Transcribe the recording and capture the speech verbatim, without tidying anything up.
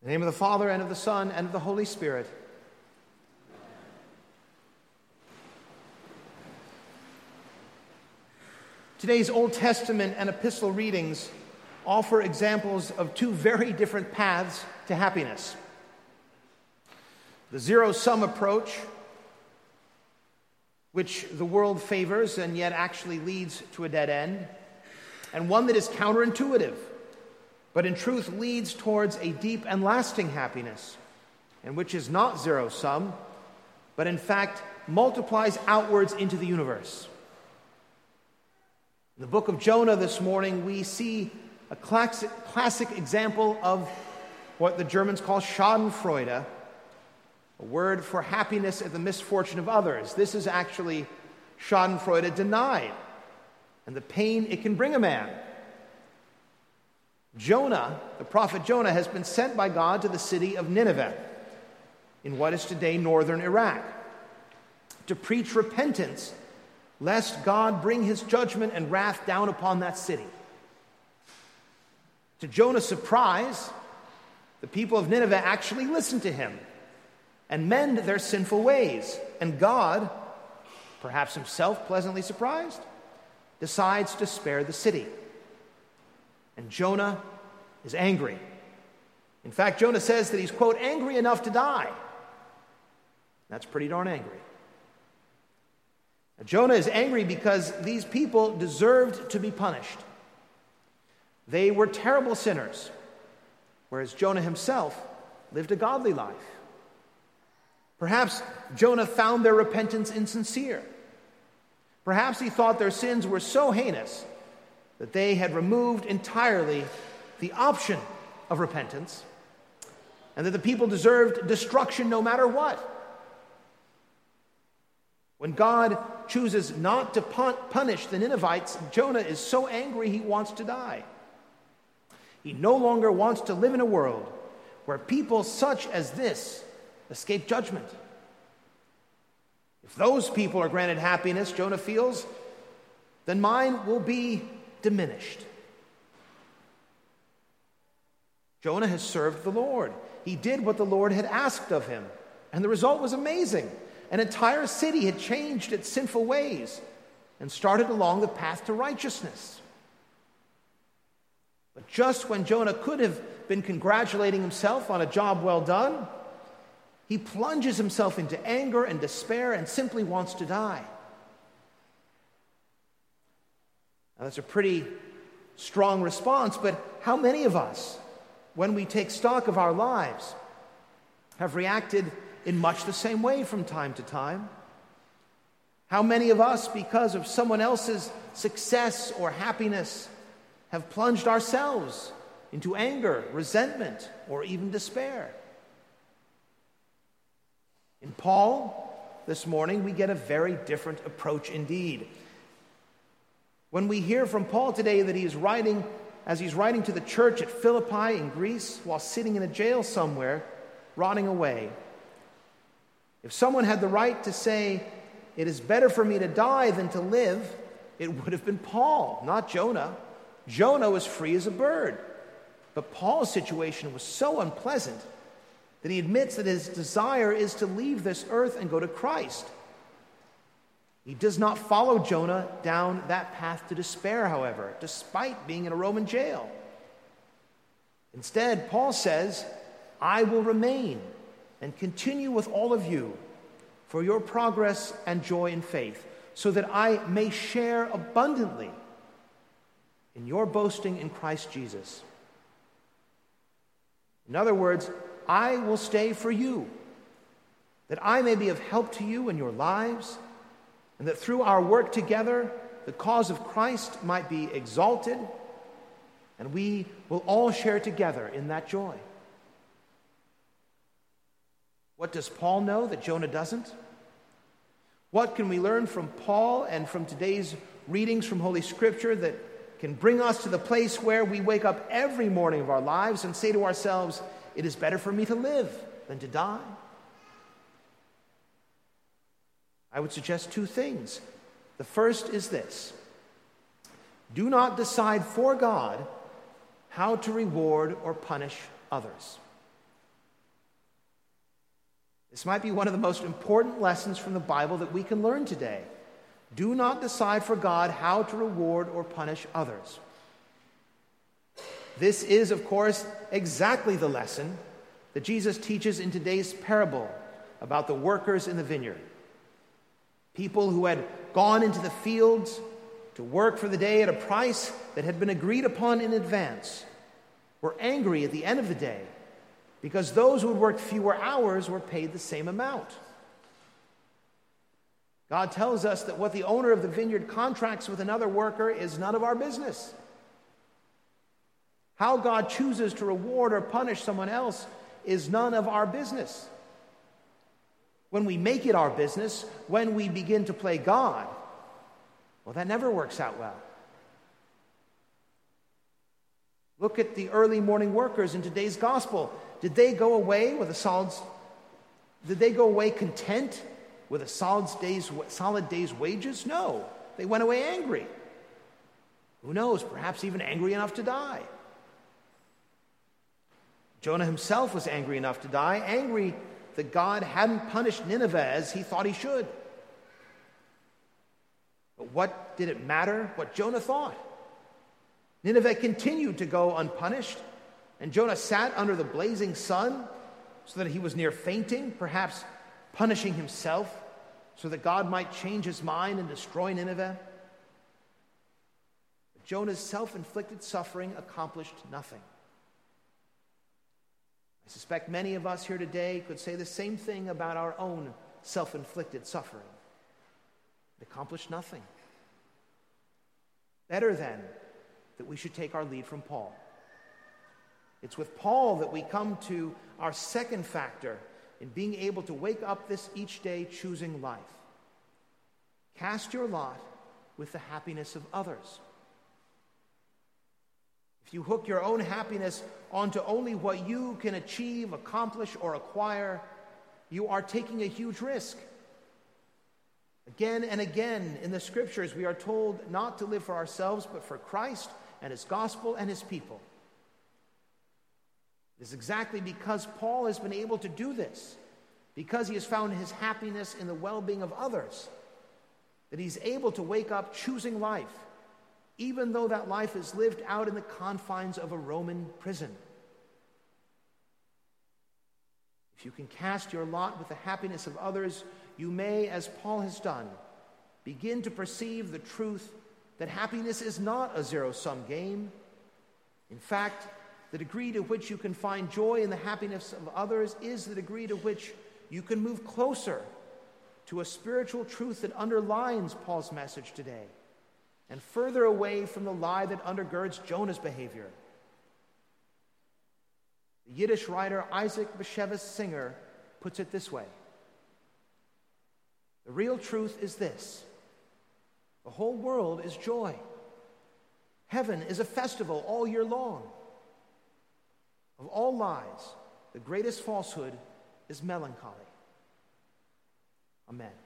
In the name of the Father, and of the Son, and of the Holy Spirit. Today's Old Testament and epistle readings offer examples of two very different paths to happiness. The zero-sum approach, which the world favors and yet actually leads to a dead end, and one that is counterintuitive, but in truth leads towards a deep and lasting happiness, and which is not zero-sum, but in fact multiplies outwards into the universe. In the book of Jonah this morning, we see a classic, classic example of what the Germans call Schadenfreude, a word for happiness at the misfortune of others. This is actually Schadenfreude denied, and the pain it can bring a man. Jonah, the prophet Jonah, has been sent by God to the city of Nineveh, in what is today northern Iraq, to preach repentance, lest God bring his judgment and wrath down upon that city. To Jonah's surprise, the people of Nineveh actually listen to him and mend their sinful ways, and God, perhaps himself pleasantly surprised, decides to spare the city. And Jonah is angry. In fact, Jonah says that he's, quote, angry enough to die. That's pretty darn angry. Now, Jonah is angry because these people deserved to be punished. They were terrible sinners, whereas Jonah himself lived a godly life. Perhaps Jonah found their repentance insincere. Perhaps he thought their sins were so heinous that they had removed entirely the option of repentance, and that the people deserved destruction no matter what. When God chooses not to punish the Ninevites, Jonah is so angry he wants to die. He no longer wants to live in a world where people such as this escape judgment. If those people are granted happiness, Jonah feels, then mine will be diminished. Jonah has served the Lord. He did what the Lord had asked of him, and the result was amazing. An entire city had changed its sinful ways and started along the path to righteousness. But just when Jonah could have been congratulating himself on a job well done, he plunges himself into anger and despair and simply wants to die. Now, that's a pretty strong response, but how many of us, when we take stock of our lives, have reacted in much the same way from time to time? How many of us, because of someone else's success or happiness, have plunged ourselves into anger, resentment, or even despair? In Paul, this morning, we get a very different approach indeed. When we hear from Paul today that he is writing, as he's writing to the church at Philippi in Greece, while sitting in a jail somewhere, rotting away. If someone had the right to say, it is better for me to die than to live, it would have been Paul, not Jonah. Jonah was free as a bird. But Paul's situation was so unpleasant that he admits that his desire is to leave this earth and go to Christ. He does not follow Jonah down that path to despair, however, despite being in a Roman jail. Instead, Paul says, I will remain and continue with all of you for your progress and joy in faith, so that I may share abundantly in your boasting in Christ Jesus. In other words, I will stay for you, that I may be of help to you in your lives, and that through our work together, the cause of Christ might be exalted, and we will all share together in that joy. What does Paul know that Jonah doesn't? What can we learn from Paul and from today's readings from Holy Scripture that can bring us to the place where we wake up every morning of our lives and say to ourselves, it is better for me to live than to die? I would suggest two things. The first is this: do not decide for God how to reward or punish others. This might be one of the most important lessons from the Bible that we can learn today. Do not decide for God how to reward or punish others. This is, of course, exactly the lesson that Jesus teaches in today's parable about the workers in the vineyard. People who had gone into the fields to work for the day at a price that had been agreed upon in advance were angry at the end of the day because those who had worked fewer hours were paid the same amount. God tells us that what the owner of the vineyard contracts with another worker is none of our business. How God chooses to reward or punish someone else is none of our business. When we make it our business, when we begin to play God, well, that never works out well. Look at the early morning workers in today's gospel. Did they go away with a solid, did they go away content with a solid day's, solid day's wages? No. They went away angry. Who knows, perhaps even angry enough to die. Jonah himself was angry enough to die, angry that God hadn't punished Nineveh as he thought he should. But what did it matter what Jonah thought? Nineveh continued to go unpunished, and Jonah sat under the blazing sun so that he was near fainting, perhaps punishing himself so that God might change his mind and destroy Nineveh. But Jonah's self-inflicted suffering accomplished nothing. I suspect many of us here today could say the same thing about our own self-inflicted suffering. It accomplished nothing. Better then that we should take our lead from Paul. It's with Paul that we come to our second factor in being able to wake up this each day choosing life. Cast your lot with the happiness of others. If you hook your own happiness onto only what you can achieve, accomplish, or acquire, you are taking a huge risk. Again and again in the scriptures, we are told not to live for ourselves, but for Christ and his gospel and his people. It is exactly because Paul has been able to do this, because he has found his happiness in the well-being of others, that he's able to wake up choosing life, even though that life is lived out in the confines of a Roman prison. If you can cast your lot with the happiness of others, you may, as Paul has done, begin to perceive the truth that happiness is not a zero-sum game. In fact, the degree to which you can find joy in the happiness of others is the degree to which you can move closer to a spiritual truth that underlines Paul's message today, and further away from the lie that undergirds Jonah's behavior. The Yiddish writer Isaac Bashevis Singer puts it this way: the real truth is this: the whole world is joy. Heaven is a festival all year long. Of all lies, the greatest falsehood is melancholy. Amen.